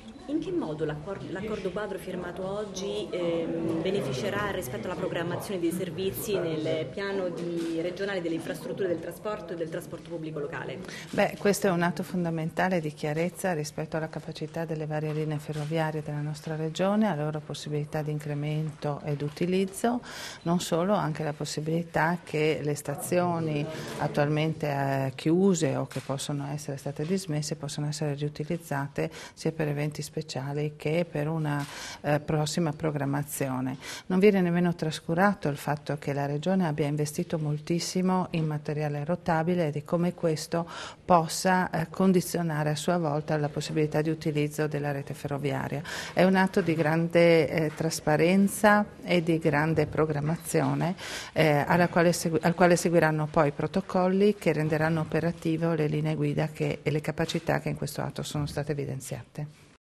In che modo l'accordo quadro firmato oggi beneficerà rispetto alla programmazione dei servizi nel piano regionale delle infrastrutture del trasporto e del trasporto pubblico locale? Questo è un atto fondamentale di chiarezza rispetto alla capacità delle varie linee ferroviarie della nostra regione, alla loro possibilità di incremento ed utilizzo, non solo, anche la possibilità che le stazioni attualmente chiuse o che possono essere state dismesse possano essere riutilizzate sia per eventi speciali che per una prossima programmazione. Non viene nemmeno trascurato il fatto che la Regione abbia investito moltissimo in materiale rotabile e di come questo possa condizionare a sua volta la possibilità di utilizzo della rete ferroviaria. È un atto di grande trasparenza e di grande programmazione al quale seguiranno poi protocolli che renderanno operative le linee guida e le capacità che in questo atto sono state evidenziate.